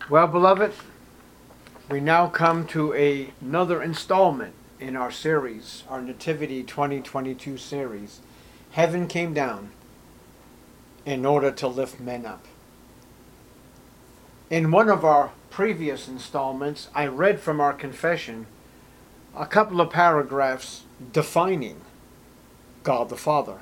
Well, beloved, we now come to another installment in our series, our Nativity 2022 series. Heaven came down in order to lift men up. In one of our previous installments, I read from our confession a couple of paragraphs defining God the Father.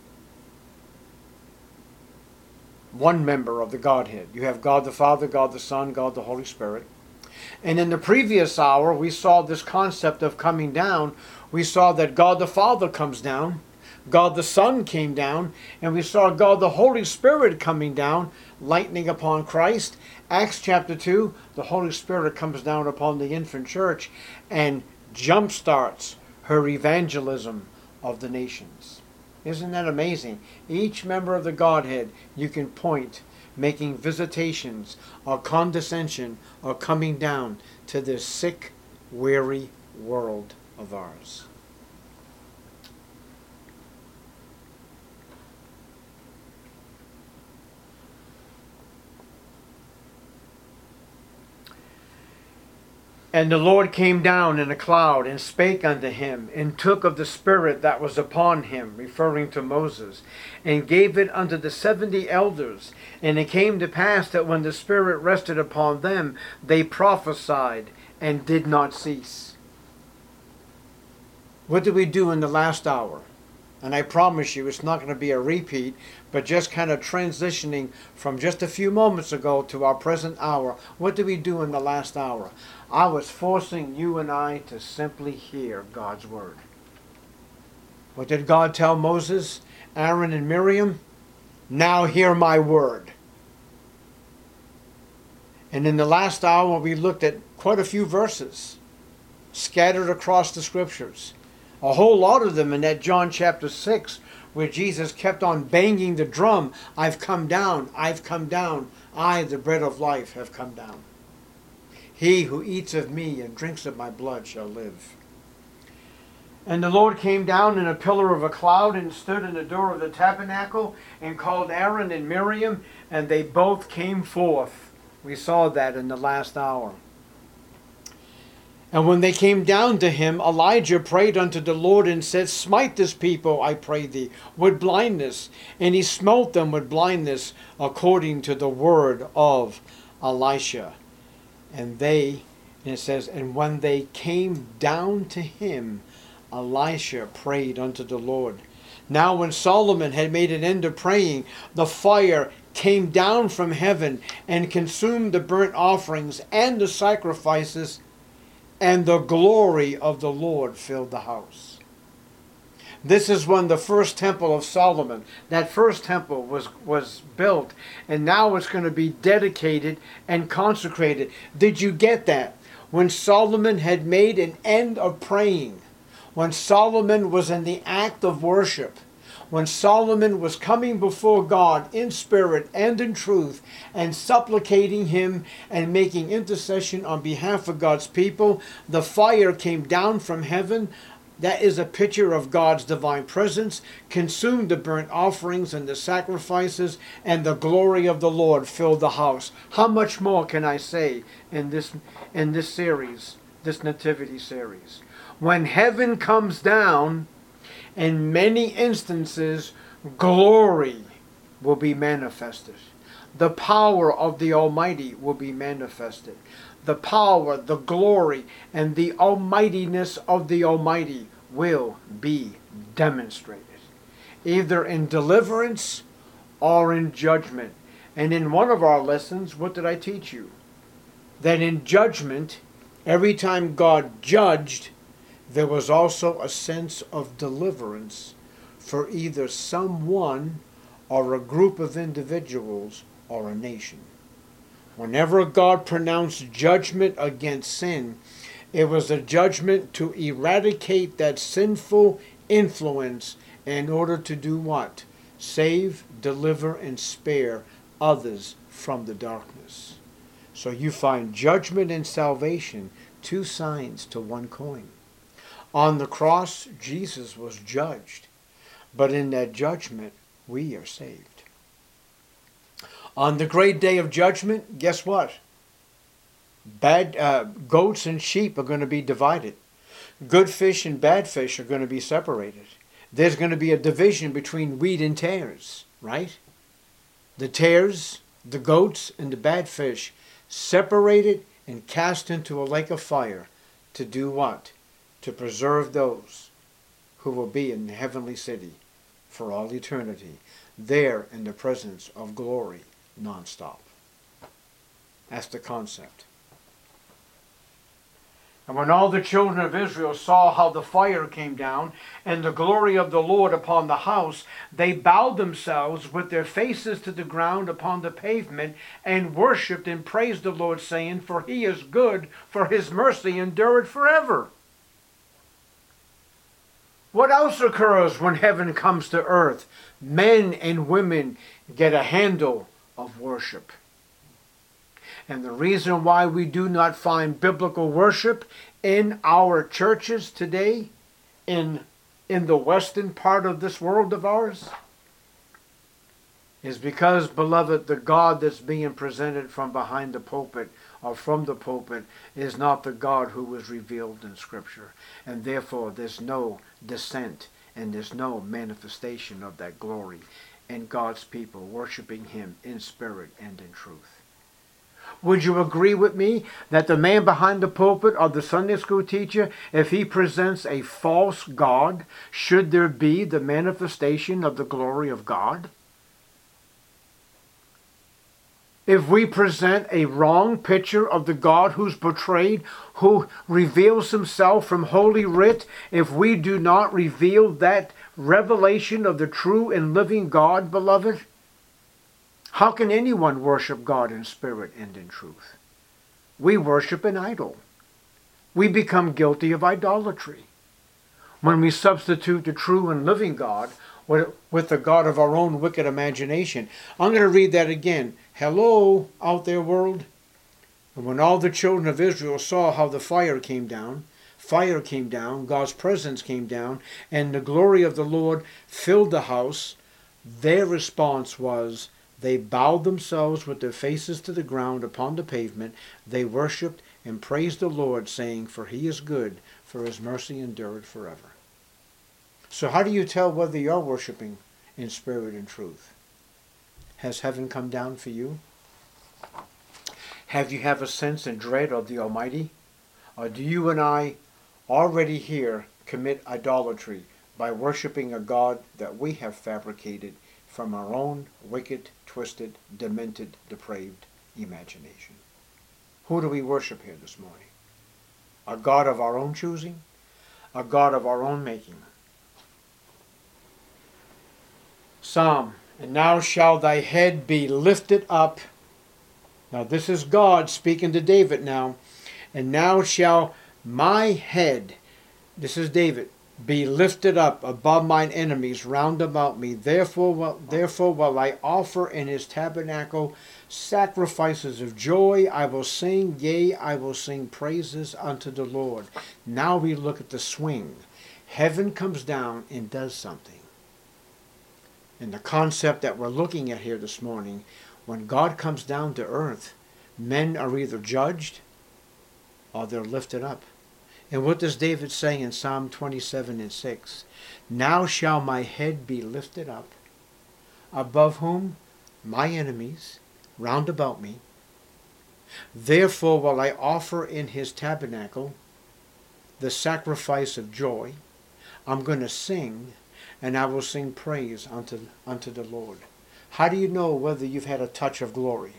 One member of the Godhead. You have God the Father, God the Son, God the Holy Spirit. And in the previous hour, we saw this concept of coming down. We saw that God the Father comes down, God the Son came down, and we saw God the Holy Spirit coming down, lightning upon Christ. Acts chapter 2, the Holy Spirit comes down upon the infant church and jumpstarts her evangelism of the nations. Isn't that amazing? Each member of the Godhead you can point, making visitations or condescension or coming down to this sick, weary world of ours. And the Lord came down in a cloud and spake unto him, and took of the Spirit that was upon him, referring to Moses, and gave it unto the 70 elders. And it came to pass that when the Spirit rested upon them, they prophesied and did not cease. What did we do in the last hour? And I promise you it's not going to be a repeat, but just kind of transitioning from just a few moments ago to our present hour. What did we do in the last hour? I was forcing you and I to simply hear God's word. What did God tell Moses, Aaron, and Miriam? Now hear my word. And in the last hour we looked at quite a few verses scattered across the scriptures. A whole lot of them in that John chapter 6 where Jesus kept on banging the drum. I've come down, I've come down. I, the bread of life, have come down. He who eats of me and drinks of my blood shall live. And the Lord came down in a pillar of a cloud and stood in the door of the tabernacle and called Aaron and Miriam, and they both came forth. We saw that in the last hour. And when they came down to him, Elijah prayed unto the Lord and said, Smite this people, I pray thee, with blindness. And he smote them with blindness according to the word of Elisha. And it says, and when they came down to him, Elisha prayed unto the Lord. Now when Solomon had made an end of praying, the fire came down from heaven and consumed the burnt offerings and the sacrifices, and the glory of the Lord filled the house. This is when the first temple of Solomon, that first temple was built, and now it's going to be dedicated and consecrated. Did you get that? When Solomon had made an end of praying, when Solomon was in the act of worship, when Solomon was coming before God in spirit and in truth and supplicating him and making intercession on behalf of God's people, the fire came down from heaven. That is a picture of God's divine presence, consumed the burnt offerings and the sacrifices, and the glory of the Lord filled the house. How much more can I say in this series, this Nativity series? When heaven comes down, in many instances, glory will be manifested. The power of the Almighty will be manifested. The power, the glory, and the almightiness of the Almighty will be demonstrated, either in deliverance or in judgment. And in one of our lessons, what did I teach you? That in judgment, every time God judged, there was also a sense of deliverance for either someone or a group of individuals or a nation. Whenever God pronounced judgment against sin, it was a judgment to eradicate that sinful influence in order to do what? Save, deliver, and spare others from the darkness. So you find judgment and salvation, two sides to one coin. On the cross, Jesus was judged, but in that judgment, we are saved. On the great day of judgment, guess what? Bad goats and sheep are going to be divided. Good fish and bad fish are going to be separated. There's going to be a division between wheat and tares, right? The tares, the goats, and the bad fish separated and cast into a lake of fire to do what? To preserve those who will be in the heavenly city for all eternity, there in the presence of glory nonstop. That's the concept. And when all the children of Israel saw how the fire came down and the glory of the Lord upon the house, they bowed themselves with their faces to the ground upon the pavement and worshipped and praised the Lord, saying, For he is good, for his mercy endureth forever. What else occurs when heaven comes to earth? Men and women get a handle of worship. And the reason why we do not find biblical worship in our churches today, in the western part of this world of ours, is because, beloved, the God that's being presented from behind the pulpit or from the pulpit is not the God who was revealed in Scripture. And therefore there's no descent and there's no manifestation of that glory in God's people worshiping him in spirit and in truth. Would you agree with me that the man behind the pulpit or the Sunday school teacher, if he presents a false God, should there be the manifestation of the glory of God? If we present a wrong picture of the God who's portrayed, who reveals himself from Holy Writ, if we do not reveal that revelation of the true and living God, beloved, how can anyone worship God in spirit and in truth? We worship an idol. We become guilty of idolatry when we substitute the true and living God with the God of our own wicked imagination. I'm going to read that again. Hello, out there world. And when all the children of Israel saw how the fire came down, God's presence came down, and the glory of the Lord filled the house, their response was, they bowed themselves with their faces to the ground upon the pavement. They worshipped and praised the Lord, saying, For he is good, for his mercy endureth forever. So how do you tell whether you're worshiping in spirit and truth? Has heaven come down for you? Have you have a sense and dread of the Almighty? Or do you and I already here commit idolatry by worshiping a God that we have fabricated from our own wicked, twisted, demented, depraved imagination? Who do we worship here this morning? A God of our own choosing? A God of our own making? Psalm, and now shall thy head be lifted up. Now this is God speaking to David now. And now shall my head, this is David, be lifted up above mine enemies round about me. Therefore will I offer in his tabernacle sacrifices of joy. I will sing, yea, I will sing praises unto the Lord. Now we look at the swing. Heaven comes down and does something. And the concept that we're looking at here this morning, when God comes down to earth, men are either judged or they're lifted up. And what does David say in Psalm 27 and 6? Now shall my head be lifted up, above whom? My enemies, round about me. Therefore will I offer in his tabernacle the sacrifice of joy. I'm going to sing, and I will sing praise unto the Lord. How do you know whether you've had a touch of glory?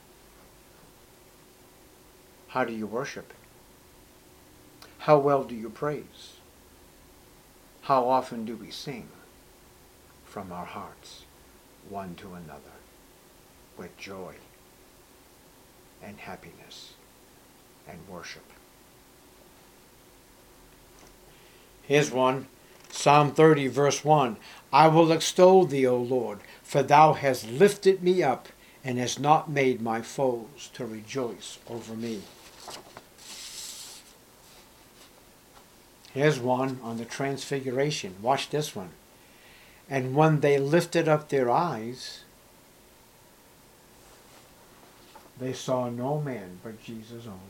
How do you worship? How well do you praise? How often do we sing from our hearts, one to another, with joy and happiness and worship? Here's one, Psalm 30, verse 1. I will extol thee, O Lord, for thou hast lifted me up and hast not made my foes to rejoice over me. Here's one on the Transfiguration. Watch this one. And when they lifted up their eyes, They saw no man but Jesus only.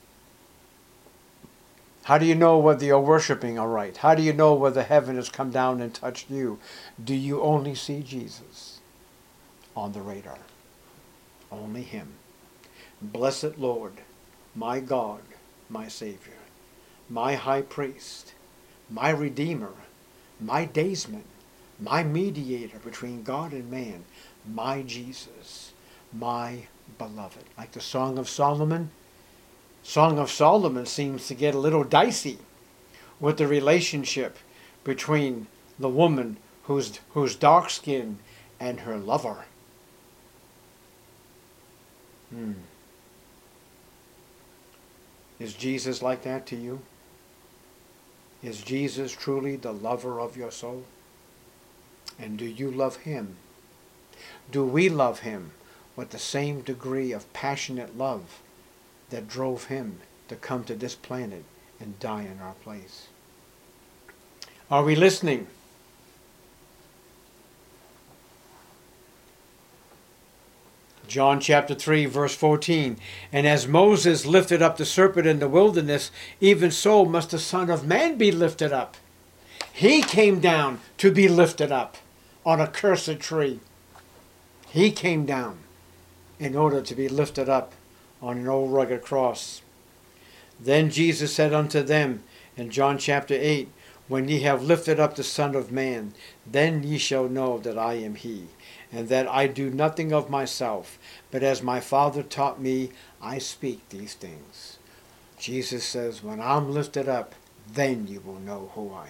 How do you know whether you're worshiping aright? How do you know whether heaven has come down and touched you? Do you only see Jesus on the radar? Only him. Blessed Lord, my God, my Savior, my high priest, my Redeemer, my daysman, my mediator between God and man, my Jesus, my beloved. Like the Song of Solomon. Song of Solomon seems to get a little dicey with the relationship between the woman who's dark skinned and her lover. Is Jesus like that to you? Is Jesus truly the lover of your soul? And do you love him? Do we love him with the same degree of passionate love that drove him to come to this planet and die in our place? Are we listening? John chapter 3 verse 14. And as Moses lifted up the serpent in the wilderness, even so must the Son of Man be lifted up. He came down to be lifted up on a cursed tree. He came down in order to be lifted up on an old rugged cross. Then Jesus said unto them in John chapter 8, When ye have lifted up the Son of Man, then ye shall know that I am he, and that I do nothing of myself, but as my Father taught me, I speak these things. Jesus says, when I'm lifted up, then you will know who I am.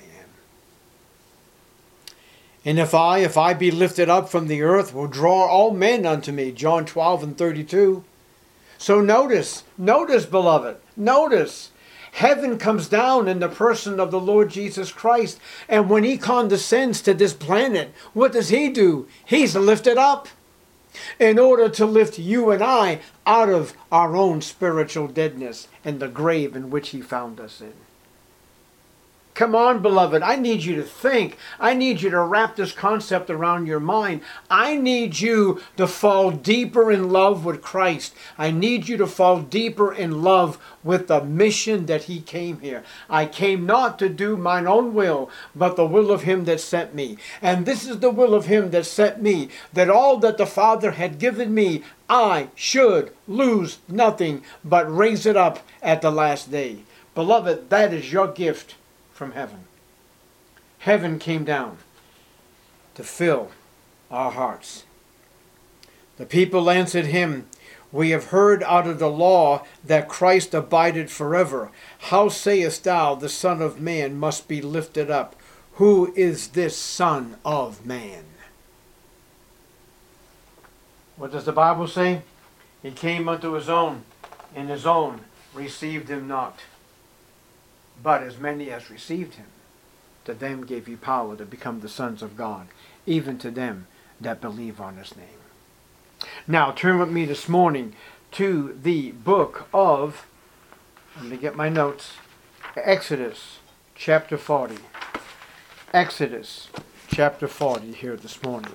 And if I be lifted up from the earth, will draw all men unto me. John 12 and 32. So notice, beloved, notice. Heaven comes down in the person of the Lord Jesus Christ. And when he condescends to this planet, what does he do? He's lifted up in order to lift you and I out of our own spiritual deadness and the grave in which he found us in. Come on, beloved. I need you to think. I need you to wrap this concept around your mind. I need you to fall deeper in love with Christ. I need you to fall deeper in love with the mission that he came here. I came not to do mine own will, but the will of him that sent me. And this is the will of him that sent me, that all that the Father had given me, I should lose nothing, but raise it up at the last day. Beloved, that is your gift from heaven. Heaven came down to fill our hearts. The people answered him, We have heard out of the law that Christ abideth forever. How sayest thou, the Son of Man must be lifted up? Who is this Son of Man? What does the Bible say? He came unto his own, and his own received him not. But as many as received him, to them gave he power to become the sons of God, even to them that believe on his name. Now turn with me this morning to the book of, let me get my notes, Exodus chapter 40. Exodus chapter 40 here this morning.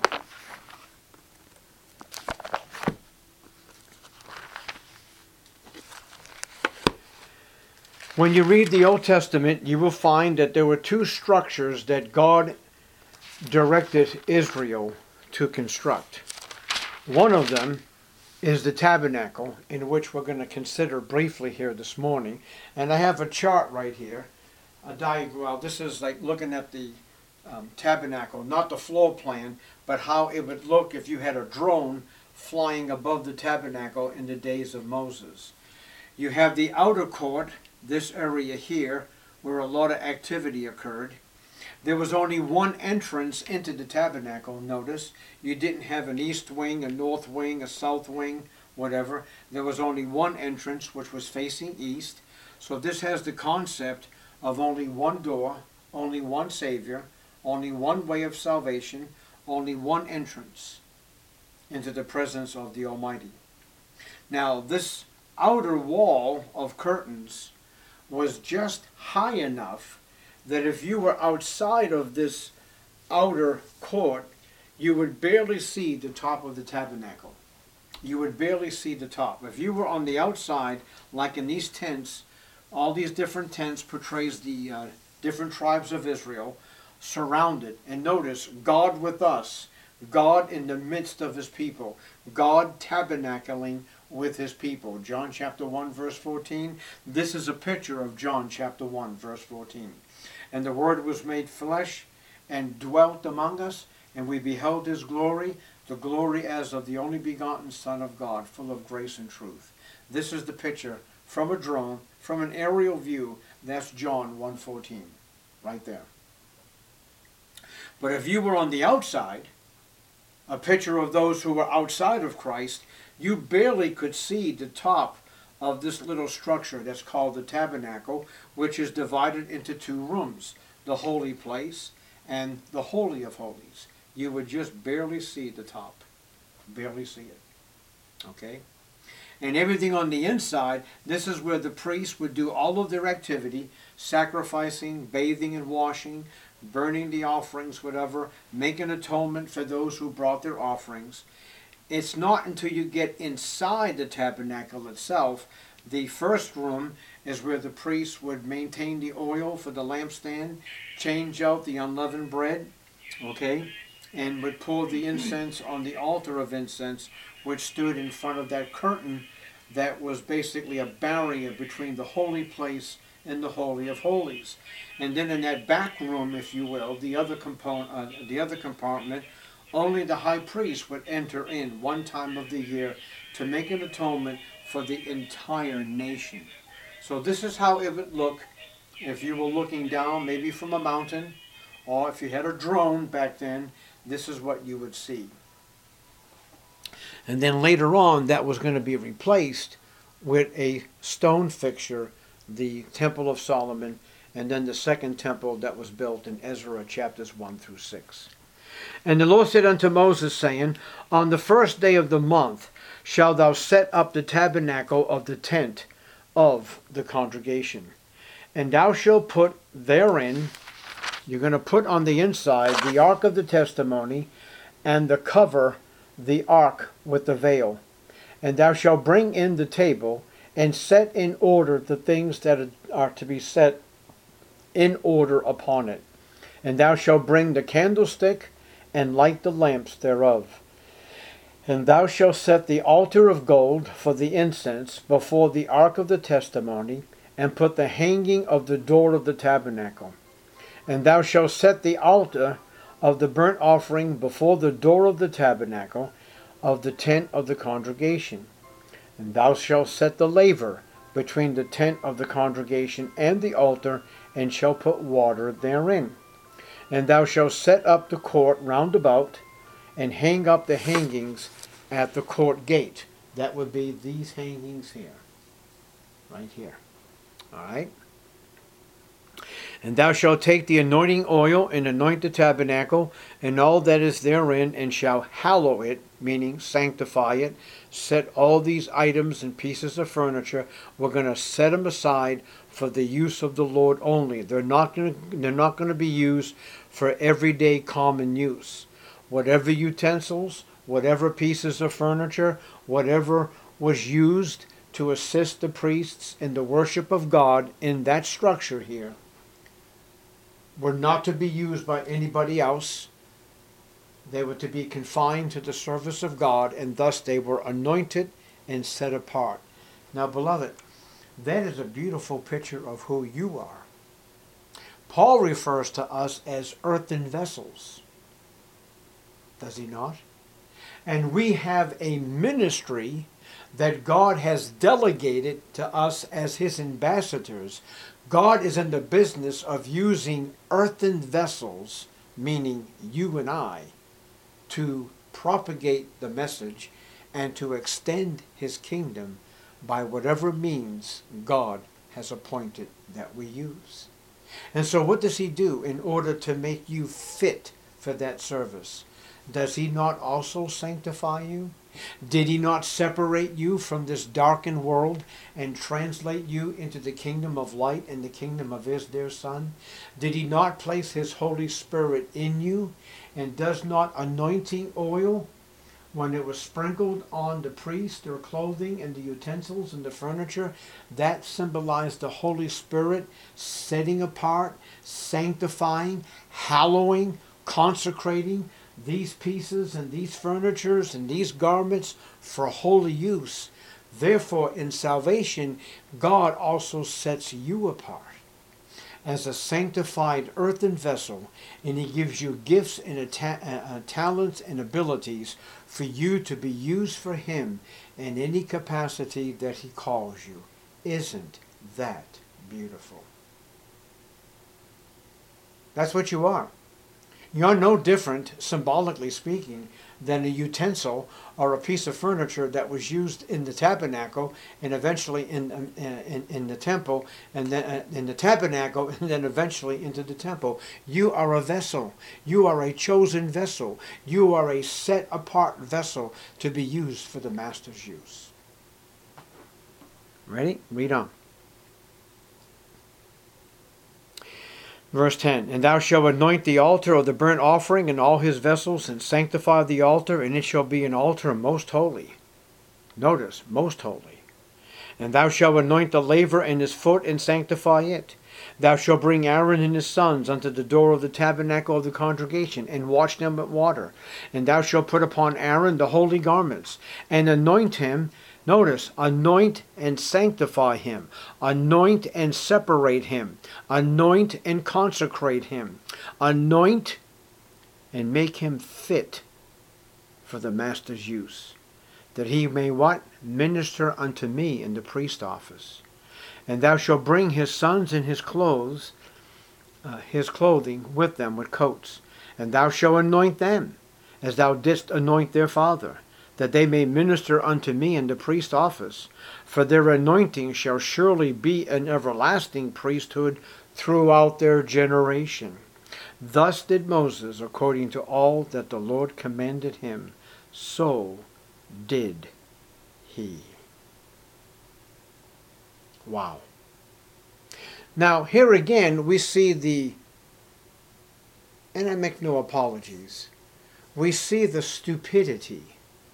When you read the Old Testament, you will find that there were two structures that God directed Israel to construct. One of them is the tabernacle, in which we're going to consider briefly here this morning. And I have a chart right here, a diagram. Well, this is like looking at the tabernacle, not the floor plan, but how it would look if you had a drone flying above the tabernacle in the days of Moses. You have the outer court, this area here, where a lot of activity occurred. There was only one entrance into the tabernacle, notice. You didn't have an east wing, a north wing, a south wing, whatever. There was only one entrance, which was facing east. So this has the concept of only one door, only one Savior, only one way of salvation, only one entrance into the presence of the Almighty. Now, this outer wall of curtains was just high enough that if you were outside of this outer court, you would barely see the top of the tabernacle. you would barely see the top. If you were on the outside, like in these tents, all these different tents portrays the different tribes of Israel surrounded. And notice, God with us, God in the midst of his people, God tabernacling with his people. John chapter 1 verse 14. This is a picture of John chapter 1 verse 14. And the Word was made flesh and dwelt among us, and we beheld his glory, the glory as of the only begotten Son of God, full of grace and truth. This is the picture from a drone, from an aerial view. That's John 1:14, right there. But if you were on the outside, a picture of those who were outside of Christ, you barely could see the top of this little structure that's called the tabernacle, which is divided into two rooms, the holy place and the Holy of Holies. You would just barely see the top. Barely see it. Okay? And everything on the inside, this is where the priests would do all of their activity, sacrificing, bathing and washing, burning the offerings, whatever, making atonement for those who brought their offerings. It's not until you get inside the tabernacle itself. The first room is where the priests would maintain the oil for the lampstand, change out the unleavened bread, okay, and would pour the incense on the altar of incense, which stood in front of that curtain that was basically a barrier between the holy place and the Holy of Holies. And then in that back room, if you will, the other compartment, only the high priest would enter in one time of the year to make an atonement for the entire nation. So this is how it would look if you were looking down, maybe from a mountain, or if you had a drone back then, this is what you would see. And then later on, that was going to be replaced with a stone fixture, the Temple of Solomon, and then the second temple that was built in Ezra chapters 1 through 6. And the Lord said unto Moses, saying, On the first day of the month shalt thou set up the tabernacle of the tent of the congregation. And thou shalt put therein, you're going to put on the inside the ark of the testimony, and the cover the ark with the veil. And thou shalt bring in the table, and set in order the things that are to be set in order upon it. And thou shalt bring the candlestick, and light the lamps thereof. And thou shalt set the altar of gold for the incense before the ark of the testimony, and put the hanging of the door of the tabernacle. And thou shalt set the altar of the burnt offering before the door of the tabernacle of the tent of the congregation. And thou shalt set the laver between the tent of the congregation and the altar, and shalt put water therein. And thou shalt set up the court round about, and hang up the hangings at the court gate. That would be these hangings here. Right here. Alright? And thou shalt take the anointing oil, and anoint the tabernacle, and all that is therein, and shalt hallow it, meaning sanctify it. Set all these items and pieces of furniture, we're going to set them aside for the use of the Lord only. They're not going to be used for everyday common use. Whatever utensils, whatever pieces of furniture, whatever was used to assist the priests in the worship of God in that structure here, were not to be used by anybody else. They were to be confined to the service of God, and thus they were anointed and set apart. Now, beloved, that is a beautiful picture of who you are. Paul refers to us as earthen vessels. Does he not? And we have a ministry that God has delegated to us as his ambassadors. God is in the business of using earthen vessels, meaning you and I, to propagate the message and to extend his kingdom by whatever means God has appointed that we use. And so what does he do in order to make you fit for that service? Does he not also sanctify you? Did he not separate you from this darkened world and translate you into the kingdom of light and the kingdom of his dear Son? Did he not place his Holy Spirit in you? And does not anointing oil when it was sprinkled on the priest, their clothing and the utensils and the furniture, that symbolized the Holy Spirit setting apart, sanctifying, hallowing, consecrating these pieces and these furnitures and these garments for holy use. Therefore, in salvation, God also sets you apart as a sanctified earthen vessel, and he gives you gifts and talents and abilities for you to be used for him in any capacity that he calls you. Isn't that beautiful? That's what you are. You're no different, symbolically speaking, than a utensil or a piece of furniture that was used in the tabernacle and eventually in the temple, and then in the tabernacle and then eventually into the temple. You are a vessel. You are a chosen vessel. You are a set apart vessel to be used for the master's use. Ready? Read on. Verse 10, And thou shalt anoint the altar of the burnt offering and all his vessels, and sanctify the altar, and it shall be an altar most holy. Notice, most holy. And thou shalt anoint the laver and his foot, and sanctify it. Thou shalt bring Aaron and his sons unto the door of the tabernacle of the congregation, and wash them with water. And thou shalt put upon Aaron the holy garments, and anoint him. Notice, anoint and sanctify him. Anoint and separate him. Anoint and consecrate him. Anoint and make him fit for the master's use, that he may what? Minister unto me in the priest office. And thou shalt bring his sons and his clothing with them with coats. And thou shalt anoint them, as thou didst anoint their father, that they may minister unto me in the priest office. For their anointing shall surely be an everlasting priesthood throughout their generation. Thus did Moses, according to all that the Lord commanded him, so did he. Wow. Now, here again, we see and I make no apologies, we see the stupidity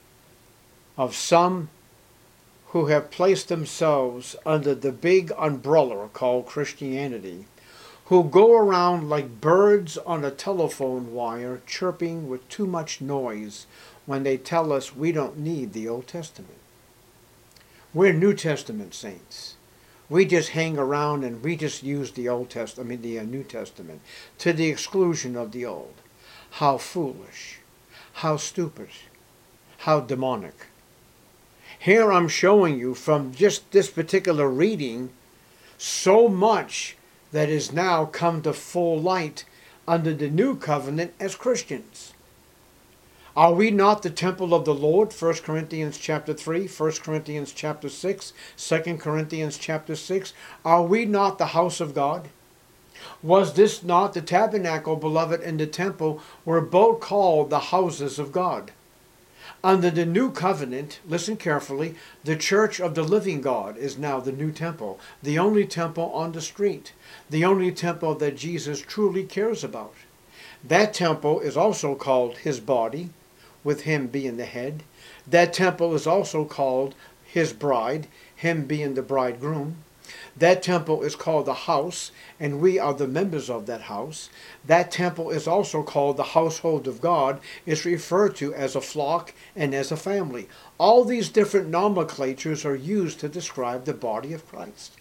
of some who have placed themselves under the big umbrella called Christianity, who go around like birds on a telephone wire chirping with too much noise when they tell us we don't need the Old Testament. We're New Testament saints. We just hang around and we just use the New Testament to the exclusion of the Old. How foolish, how stupid, how demonic. Here I'm showing you from just this particular reading so much that is now come to full light under the new covenant as Christians. Are we not the temple of the Lord? 1 Corinthians chapter 3, 1 Corinthians chapter 6, 2 Corinthians chapter 6. Are we not the house of God? Was this not the tabernacle, beloved, and the temple were both called the houses of God? Under the new covenant, listen carefully, the church of the living God is now the new temple, the only temple on the street, the only temple that Jesus truly cares about. That temple is also called his body, with him being the head. That temple is also called his bride, him being the bridegroom. That temple is called the house, and we are the members of that house. That temple is also called the household of God. It's referred to as a flock and as a family. All these different nomenclatures are used to describe the body of Christ.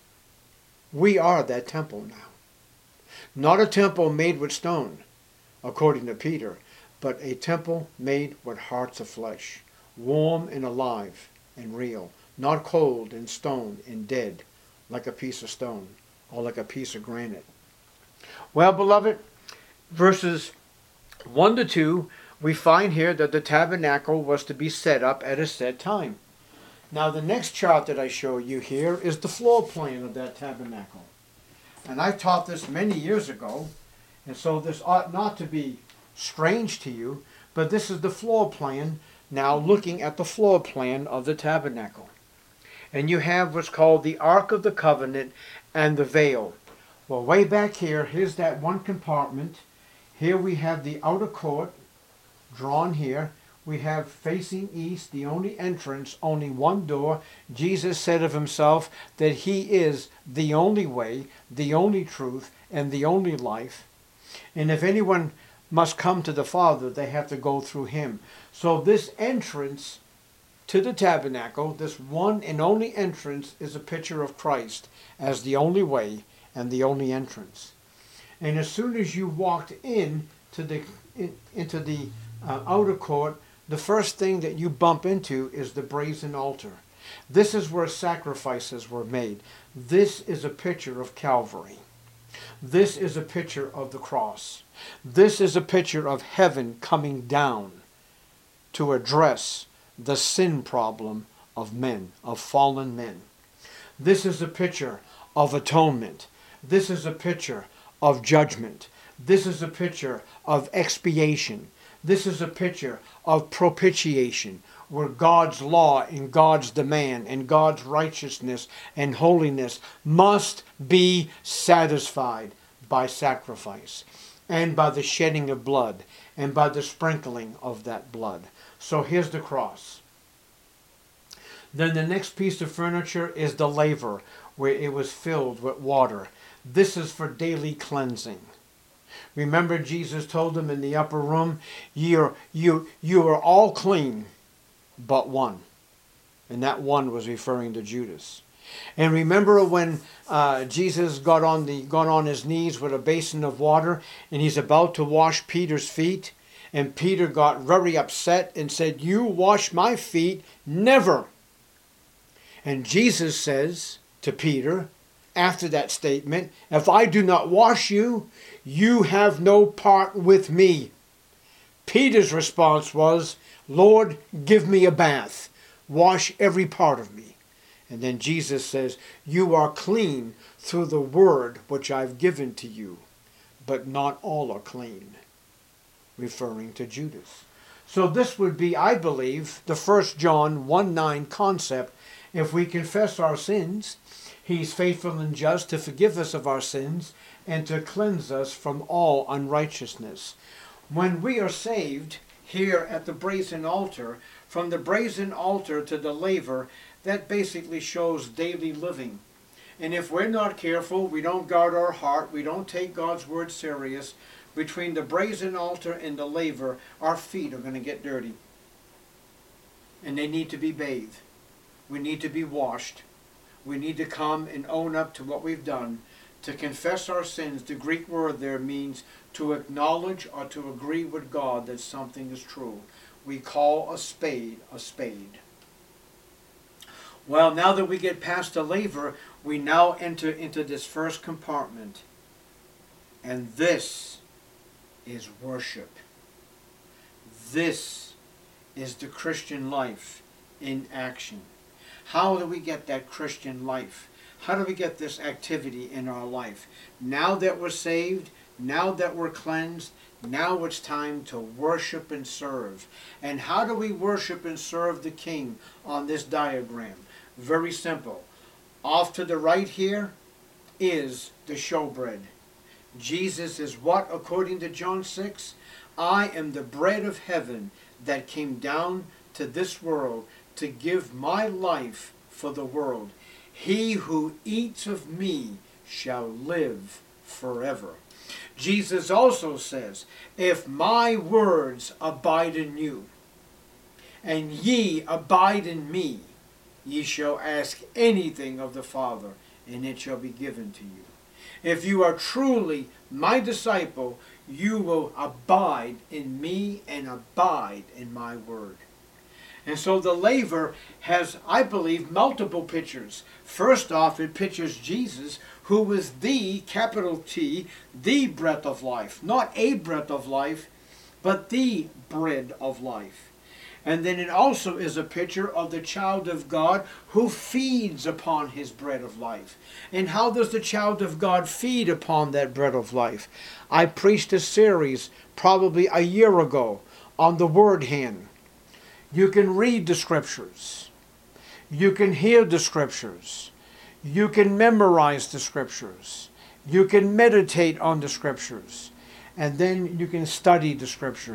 We are that temple now. Not a temple made with stone, according to Peter, but a temple made with hearts of flesh, warm and alive and real, not cold and stone and dead, like a piece of stone or like a piece of granite. Well, beloved, verses 1 to 2, we find here that the tabernacle was to be set up at a set time. Now, the next chart that I show you here is the floor plan of that tabernacle. And I taught this many years ago, and so this ought not to be strange to you, but this is the floor plan, now looking at the floor plan of the tabernacle. And you have what's called the Ark of the Covenant and the veil. Well, way back here, here's that one compartment. Here we have the outer court drawn here. we have facing east, the only entrance, only one door. Jesus said of himself that he is the only way, the only truth, and the only life. And if anyone must come to the Father, they have to go through him. So this entrance to the tabernacle, this one and only entrance, is a picture of Christ as the only way and the only entrance. And as soon as you walked into the outer court, the first thing that you bump into is the brazen altar. This is where sacrifices were made. This is a picture of Calvary. This is a picture of the cross. This is a picture of heaven coming down to address the sin problem of men, of fallen men. This is a picture of atonement. This is a picture of judgment. This is a picture of expiation. This is a picture of propitiation, where God's law and God's demand and God's righteousness and holiness must be satisfied by sacrifice and by the shedding of blood and by the sprinkling of that blood. So here's the cross. Then the next piece of furniture is the laver, where it was filled with water. This is for daily cleansing. Remember, Jesus told them in the upper room, you are all clean but one. And that one was referring to Judas. And remember when Jesus got on his knees with a basin of water and he's about to wash Peter's feet, and Peter got very upset and said, "You wash my feet? Never." And Jesus says to Peter, after that statement, "If I do not wash you, you have no part with me." Peter's response was, "Lord, give me a bath. Wash every part of me." And then Jesus says, "You are clean through the word which I've given to you, but not all are clean," referring to Judas. So this would be, I believe, the 1 John 1:9 concept. If we confess our sins, He's faithful and just to forgive us of our sins and to cleanse us from all unrighteousness. When we are saved here at the brazen altar, from the brazen altar to the laver, that basically shows daily living. And if we're not careful, we don't guard our heart, we don't take God's word serious, between the brazen altar and the laver, our feet are going to get dirty. And they need to be bathed. We need to be washed. We need to come and own up to what we've done. To confess our sins, the Greek word there means to acknowledge or to agree with God that something is true. We call a spade a spade. Well, now that we get past the laver, we now enter into this first compartment. And this is worship. This is the Christian life in action. How do we get that Christian life? How do we get this activity in our life? Now that we're saved, now that we're cleansed, now it's time to worship and serve. And how do we worship and serve the King on this diagram? Very simple. Off to the right here is the showbread. Jesus is what, according to John 6? "I am the bread of heaven that came down to this world to give my life for the world. He who eats of me shall live forever." Jesus also says, "If my words abide in you, and ye abide in me, ye shall ask anything of the Father, and it shall be given to you." If you are truly my disciple, you will abide in me and abide in my word. And so the laver has, I believe, multiple pictures. First off, it pictures Jesus, who was the, capital T, the breath of life. Not a breath of life, but the bread of life. And then it also is a picture of the child of God who feeds upon his bread of life. And how does the child of God feed upon that bread of life? I preached a series probably a year ago on the word hen. You can read the scriptures. You can hear the scriptures. You can memorize the scriptures. You can meditate on the scriptures. And then you can study the scriptures.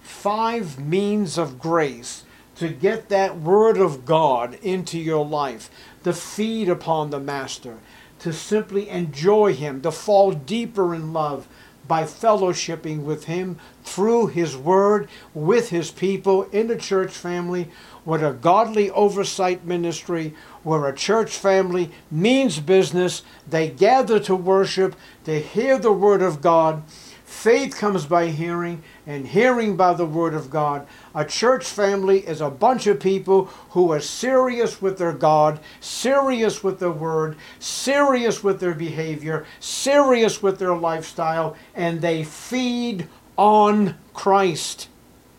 5 means of grace to get that word of God into your life, to feed upon the Master, to simply enjoy him, to fall deeper in love by fellowshipping with him through his word, with his people, in a church family, with a godly oversight ministry, where a church family means business. They gather to worship, they hear the word of God. Faith comes by hearing, and hearing by the word of God. A church family is a bunch of people who are serious with their God, serious with the word, serious with their behavior, serious with their lifestyle, and they feed on Christ.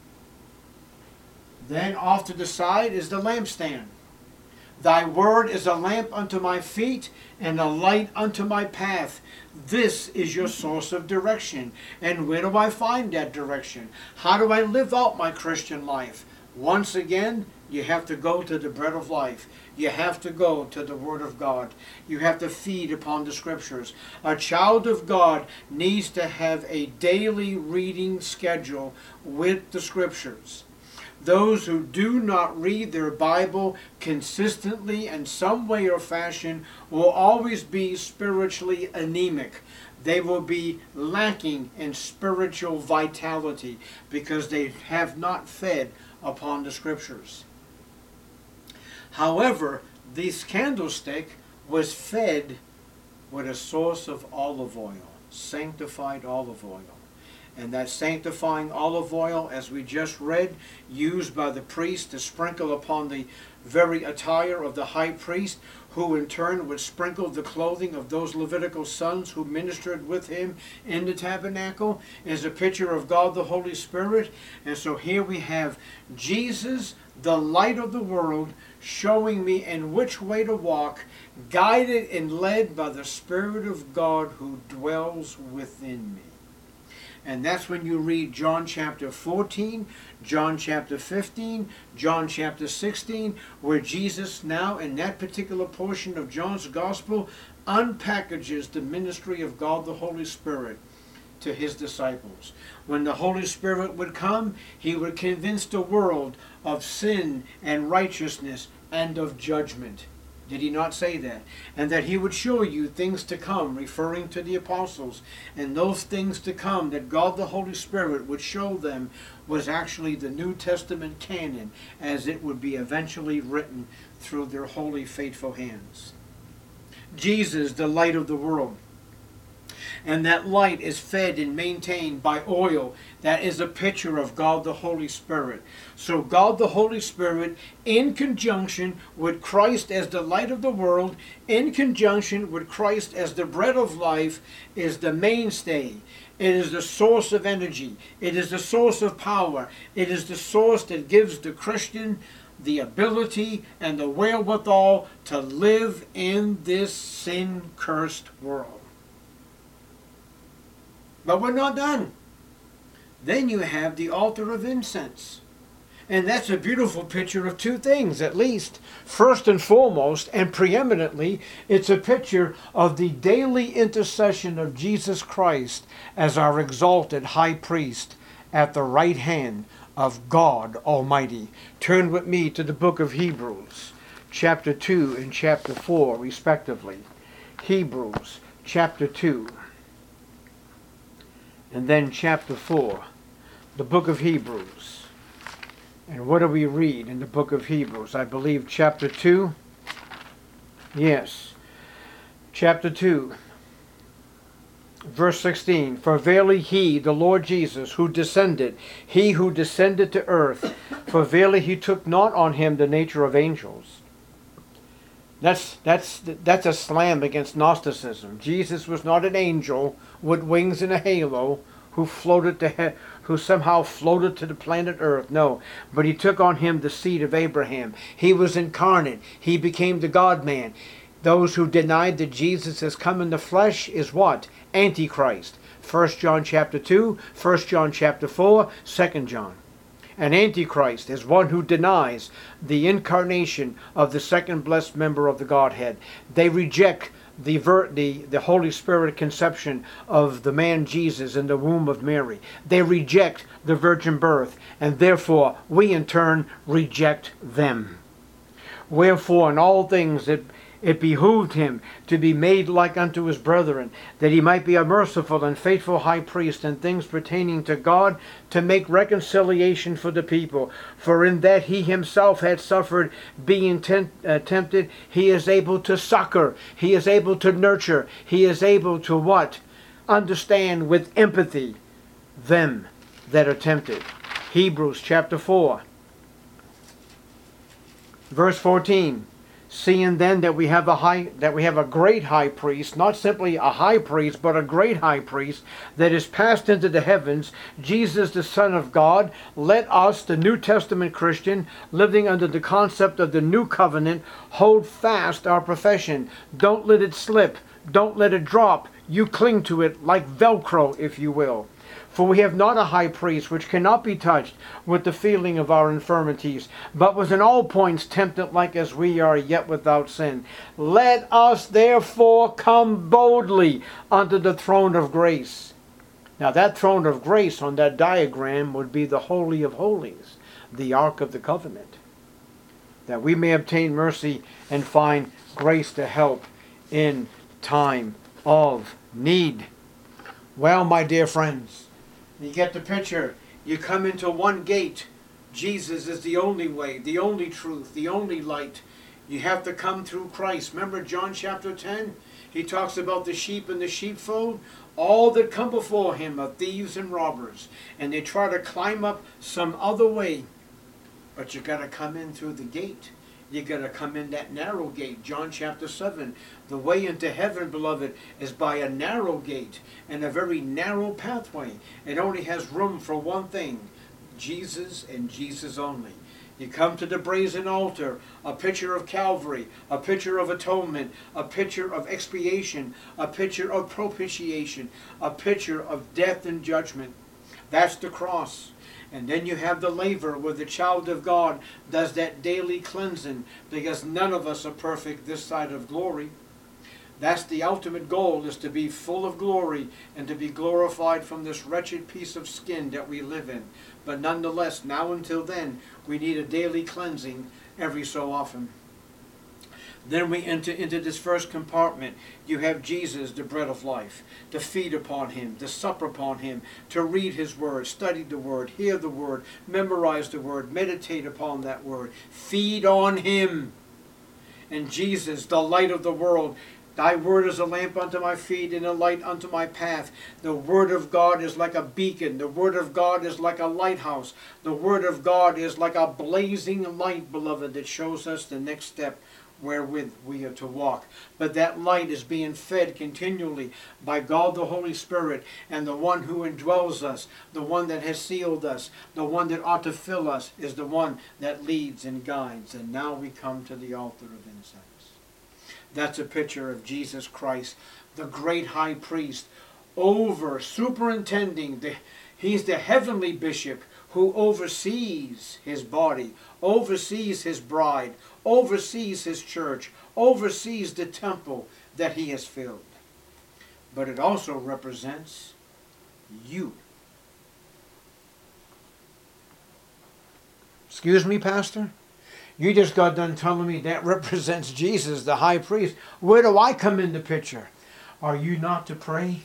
Then off to the side is the lampstand. Thy word is a lamp unto my feet and a light unto my path. This is your source of direction. And where do I find that direction? How do I live out my Christian life? Once again, you have to go to the bread of life. You have to go to the Word of God. You have to feed upon the Scriptures. A child of God needs to have a daily reading schedule with the Scriptures. Those who do not read their Bible consistently in some way or fashion will always be spiritually anemic. They will be lacking in spiritual vitality because they have not fed upon the Scriptures. However, this candlestick was fed with a source of olive oil, sanctified olive oil. And that sanctifying olive oil, as we just read, used by the priest to sprinkle upon the very attire of the high priest, who in turn would sprinkle the clothing of those Levitical sons who ministered with him in the tabernacle, is a picture of God the Holy Spirit. And so here we have Jesus, the light of the world, showing me in which way to walk, guided and led by the Spirit of God who dwells within me. And that's when you read John chapter 14, John chapter 15, John chapter 16, where Jesus now in that particular portion of John's gospel unpackages the ministry of God the Holy Spirit to his disciples. When the Holy Spirit would come, he would convince the world of sin and righteousness and of judgment. Did he not say that? And that he would show you things to come, referring to the apostles. And those things to come that God the Holy Spirit would show them was actually the New Testament canon, as it would be eventually written through their holy, faithful hands. Jesus, the light of the world. And that light is fed and maintained by oil. That is a picture of God the Holy Spirit. So God the Holy Spirit, in conjunction with Christ as the light of the world, in conjunction with Christ as the bread of life, is the mainstay. It is the source of energy. It is the source of power. It is the source that gives the Christian the ability and the wherewithal to live in this sin-cursed world. But we're not done. Then you have the altar of incense. And that's a beautiful picture of two things, at least. First and foremost, and preeminently, it's a picture of the daily intercession of Jesus Christ as our exalted high priest at the right hand of God Almighty. Turn with me to the book of Hebrews, chapter 2 and chapter 4, respectively. Hebrews, chapter 2. And then chapter 4, the book of Hebrews. And what do we read in the book of Hebrews? I believe chapter 2. Yes, chapter 2, verse 16. For verily he, the Lord Jesus, who descended to earth, for verily he took not on him the nature of angels. That's a slam against Gnosticism. Jesus was not an angel with wings and a halo who somehow floated to the planet Earth. No, but he took on him the seed of Abraham. He was incarnate. He became the God-man. Those who denied that Jesus has come in the flesh is what? Antichrist. 1 John chapter 2, 1 John chapter 4, 2 John. An antichrist is one who denies the incarnation of the second blessed member of the Godhead. They reject the Holy Spirit conception of the man Jesus in the womb of Mary. They reject the virgin birth, and therefore we in turn reject them. Wherefore in all things it behooved him to be made like unto his brethren, that he might be a merciful and faithful high priest in things pertaining to God, to make reconciliation for the people. For in that he himself had suffered, being tempted, he is able to succor, he is able to nurture, he is able to what? Understand with empathy them that are tempted. Hebrews chapter 4, verse 14. Seeing then that we have a great high priest, not simply a high priest, but a great high priest that is passed into the heavens, Jesus the Son of God, let us, the New Testament Christian, living under the concept of the new covenant, hold fast our profession. Don't let it slip. Don't let it drop. You cling to it like Velcro, if you will. For we have not a high priest which cannot be touched with the feeling of our infirmities, but was in all points tempted like as we are, yet without sin. Let us therefore come boldly unto the throne of grace. Now that throne of grace on that diagram would be the Holy of Holies, the Ark of the Covenant, that we may obtain mercy and find grace to help in time of need. Well, my dear friends, you get the picture. You come into one gate. Jesus is the only way, the only truth, the only light. You have to come through Christ. Remember John chapter 10? He talks about the sheep and the sheepfold. All that come before him are thieves and robbers. And they try to climb up some other way. But you got to come in through the gate. You got to come in that narrow gate. John chapter 7. The way into heaven, beloved, is by a narrow gate and a very narrow pathway. It only has room for one thing, Jesus and Jesus only. You come to the brazen altar, a picture of Calvary, a picture of atonement, a picture of expiation, a picture of propitiation, a picture of death and judgment. That's the cross. And then you have the laver where the child of God does that daily cleansing, because none of us are perfect this side of glory. That's the ultimate goal, is to be full of glory and to be glorified from this wretched piece of skin that we live in. But nonetheless, now until then, we need a daily cleansing every so often. Then we enter into this first compartment. You have Jesus, the bread of life, to feed upon him, to sup upon him, to read his word, study the word, hear the word, memorize the word, meditate upon that word, feed on him. And Jesus, the light of the world, thy word is a lamp unto my feet and a light unto my path. The word of God is like a beacon. The word of God is like a lighthouse. The word of God is like a blazing light, beloved, that shows us the next step wherewith we are to walk. But that light is being fed continually by God the Holy Spirit, and the one who indwells us, the one that has sealed us, the one that ought to fill us, is the one that leads and guides. And now we come to the altar of incense. That's a picture of Jesus Christ, the great high priest, superintending. He's the heavenly bishop who oversees his body, oversees his bride, oversees his church, oversees the temple that he has filled. But it also represents you. Excuse me, Pastor? You just got done telling me that represents Jesus, the high priest. Where do I come in the picture? Are you not to pray?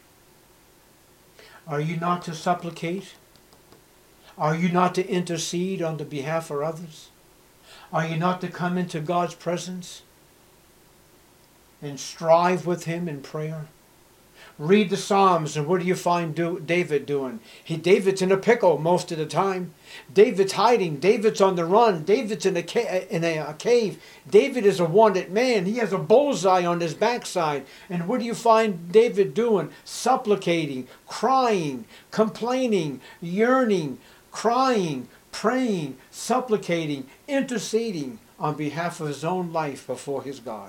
Are you not to supplicate? Are you not to intercede on the behalf of others? Are you not to come into God's presence and strive with him in prayer? Read the Psalms, and what do you find David doing? David's in a pickle most of the time. David's hiding. David's on the run. David's in a cave. David is a wanted man. He has a bullseye on his backside. And what do you find David doing? Supplicating, crying, complaining, yearning, crying, praying, supplicating, interceding on behalf of his own life before his God.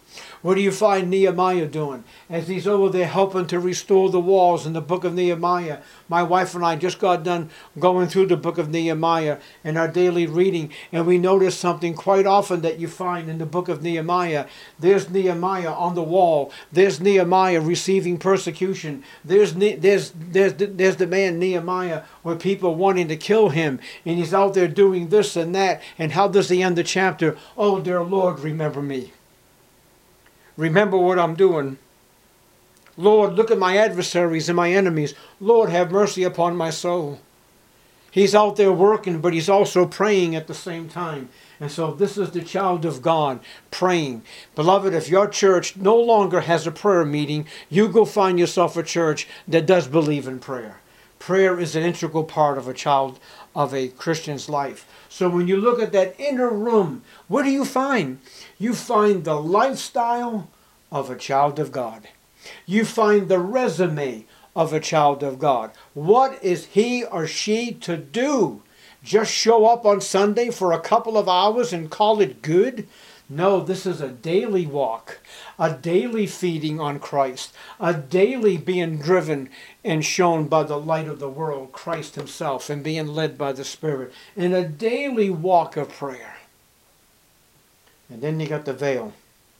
What do you find Nehemiah doing? As he's over there helping to restore the walls in the book of Nehemiah. My wife and I just got done going through the book of Nehemiah in our daily reading, and we noticed something quite often that you find in the book of Nehemiah. There's Nehemiah on the wall. There's Nehemiah receiving persecution. There's the man Nehemiah with people wanting to kill him, and he's out there doing this and that. And how does he end the chapter? Oh, dear Lord, remember me. Remember what I'm doing. Lord, look at my adversaries and my enemies. Lord, have mercy upon my soul. He's out there working, but he's also praying at the same time. And so this is the child of God praying. Beloved, if your church no longer has a prayer meeting, you go find yourself a church that does believe in prayer. Prayer is an integral part of a child of a Christian's life. So when you look at that inner room, what do you find? You find the lifestyle of a child of God. You find the resume of a child of God. What is he or she to do? Just show up on Sunday for a couple of hours and call it good? No, this is a daily walk, a daily feeding on Christ, a daily being driven and shown by the light of the world, Christ himself, and being led by the Spirit, and a daily walk of prayer. And then you got the veil.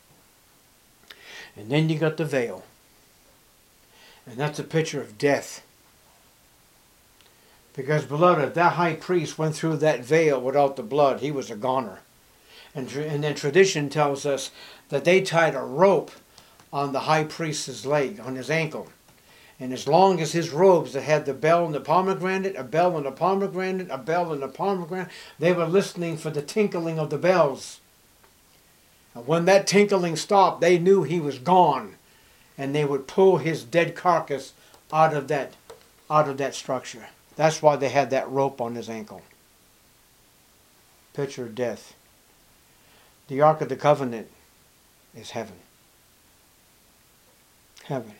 And then you got the veil. And that's a picture of death. Because, beloved, if that high priest went through that veil without the blood, he was a goner. And then tradition tells us that they tied a rope on the high priest's leg, on his ankle. And as long as his robes that had the bell and the pomegranate, a bell and a pomegranate, a bell and a pomegranate, they were listening for the tinkling of the bells. And when that tinkling stopped, they knew he was gone. And they would pull his dead carcass out of that structure. That's why they had that rope on his ankle. Picture of death. The Ark of the Covenant is heaven. Heaven.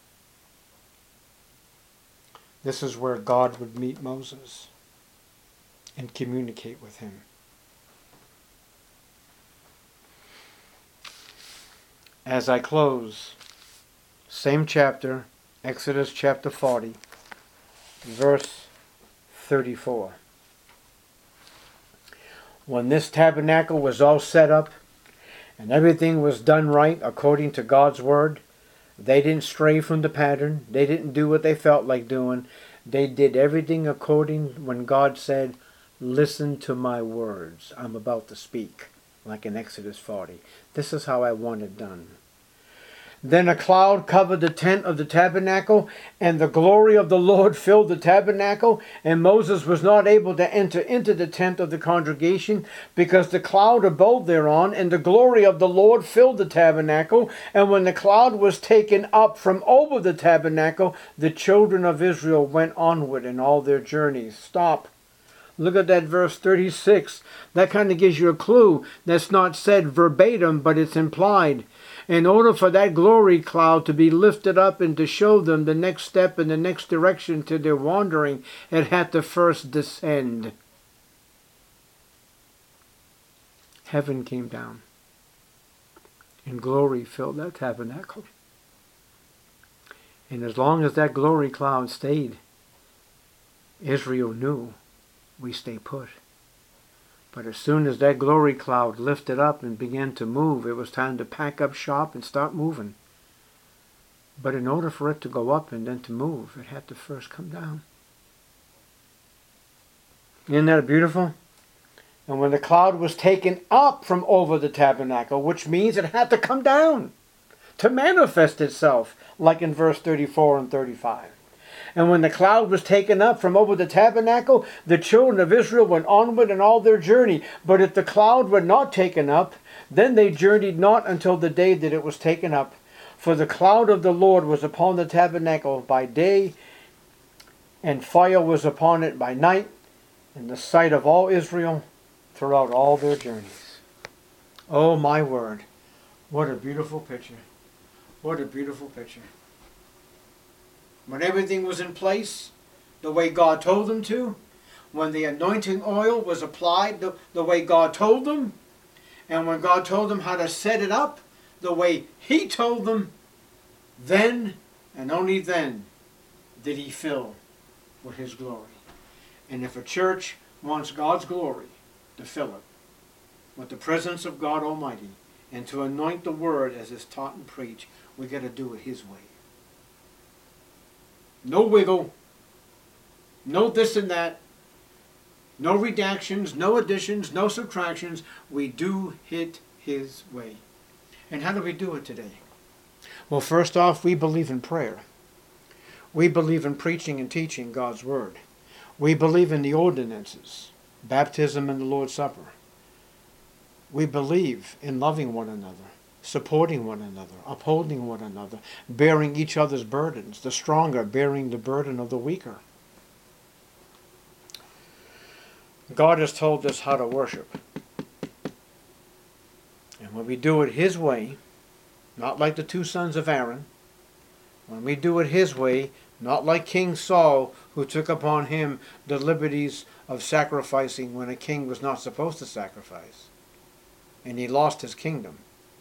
This is where God would meet Moses and communicate with him. As I close, same chapter, Exodus chapter 40, verse 34. When this tabernacle was all set up and everything was done right according to God's word, they didn't stray from the pattern. They didn't do what they felt like doing. They did everything according when God said, listen to my words. I'm about to speak, like in Exodus 40. This is how I want it done. Then a cloud covered the tent of the tabernacle, and the glory of the Lord filled the tabernacle, and Moses was not able to enter into the tent of the congregation, because the cloud abode thereon, and the glory of the Lord filled the tabernacle. And when the cloud was taken up from over the tabernacle, the children of Israel went onward in all their journeys. Stop. Look at that verse 36. That kind of gives you a clue. That's not said verbatim, but it's implied. In order for that glory cloud to be lifted up and to show them the next step in the next direction to their wandering, it had to first descend. Heaven came down, and glory filled that tabernacle. And as long as that glory cloud stayed, Israel knew we stay put. But as soon as that glory cloud lifted up and began to move, it was time to pack up shop and start moving. But in order for it to go up and then to move, it had to first come down. Isn't that beautiful? And when the cloud was taken up from over the tabernacle, which means it had to come down to manifest itself, like in verse 34 and 35. And when the cloud was taken up from over the tabernacle, the children of Israel went onward in all their journey. But if the cloud were not taken up, then they journeyed not until the day that it was taken up. For the cloud of the Lord was upon the tabernacle by day, and fire was upon it by night, in the sight of all Israel throughout all their journeys. Oh, my word. What a beautiful picture. What a beautiful picture. When everything was in place, the way God told them to, when the anointing oil was applied the way God told them, and when God told them how to set it up, the way he told them, then and only then did he fill with his glory. And if a church wants God's glory to fill it with the presence of God Almighty and to anoint the word as is taught and preached, we got to do it his way. No wiggle, no this and that, no redactions, no additions, no subtractions. We do it his way. And how do we do it today? Well, first off, we believe in prayer. We believe in preaching and teaching God's word. We believe in the ordinances, baptism and the Lord's Supper. We believe in loving one another, supporting one another, upholding one another, bearing each other's burdens, the stronger bearing the burden of the weaker. God has told us how to worship. And when we do it his way, not like the two sons of Aaron, when we do it his way, not like King Saul, who took upon him the liberties of sacrificing when a king was not supposed to sacrifice, and he lost his kingdom.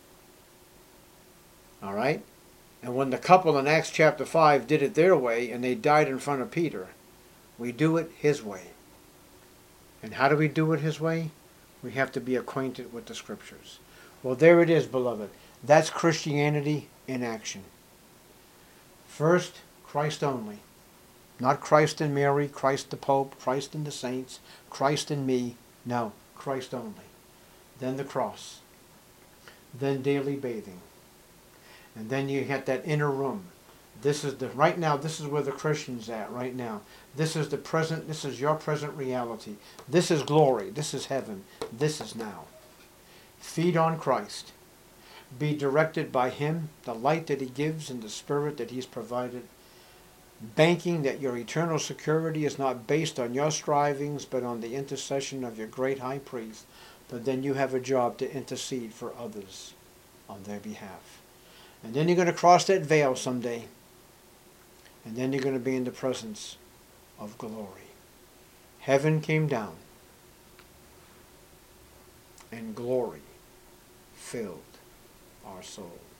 All right? And when the couple in Acts chapter 5 did it their way, and they died in front of Peter, we do it his way. And how do we do it his way? We have to be acquainted with the Scriptures. Well, there it is, beloved. That's Christianity in action. First, Christ only. Not Christ and Mary, Christ the Pope, Christ and the saints, Christ and me. No, Christ only. Then the cross. Then daily bathing. And then you get that inner room. Right now, this is where the Christian's at right now. This is the present, this is your present reality. This is glory, this is heaven, this is now. Feed on Christ. Be directed by him, the light that he gives and the spirit that he's provided. Banking that your eternal security is not based on your strivings, but on the intercession of your great high priest. But then you have a job to intercede for others on their behalf. And then you're going to cross that veil someday. And then you're going to be in the presence of glory. Heaven came down. And glory filled our souls.